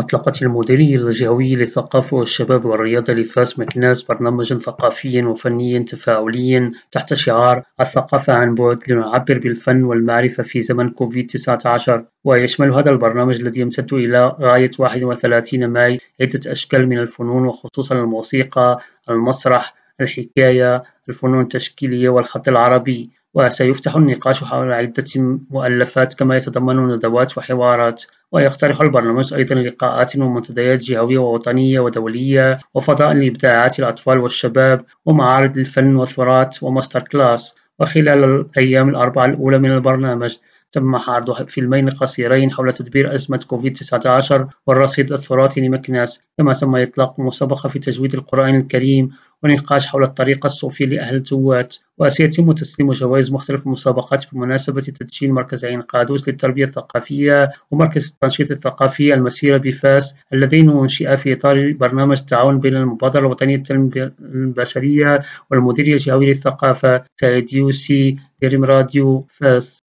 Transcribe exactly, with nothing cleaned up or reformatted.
أطلقت المديرية الجهوية للثقافة والشباب والرياضة لفاس مكناس برنامجًا ثقافيًا وفنيًا تفاعليًا تحت شعار "الثقافة عن بُعد" لنعبر بالفن والمعرفة في زمن كوفيد تسعة عشر، ويشمل هذا البرنامج الذي يمتد إلى غاية واحد وثلاثين ماي عدة أشكال من الفنون وخصوصًا الموسيقى، المسرح، الحكاية، الفنون التشكيلية والخط العربي، وسيفتح النقاش حول عدة مؤلفات كما يتضمن ندوات وحوارات. ويقترح البرنامج أيضًا لقاءات ومنتديات جهوية ووطنية ودولية، وفضاء لإبداعات الأطفال والشباب، ومعارض للفن وثورات وماستر كلاس. وخلال الأيام الأربعة الأولى من البرنامج تم عرض فيلمين قصيرين حول تدبير أزمة كوفيد تسعة عشر والرصيد التراثي لمكناس، كما تم إطلاق مسابقة في تجويد القرآن الكريم ونقاش حول الطريقة الصوفية لأهل التوات. وسيتم تسليم جوائز مختلف المسابقات بمناسبة تدشين مركز عين قادوس للتربية الثقافية ومركز التنشيط الثقافي المسيرة بفاس اللذين أنشئا في إطار برنامج التعاون بين المبادرة الوطنية للتنمية البشرية والمديرية الجهوية للثقافة. سعيد يوسي، ريم راديو، فاس.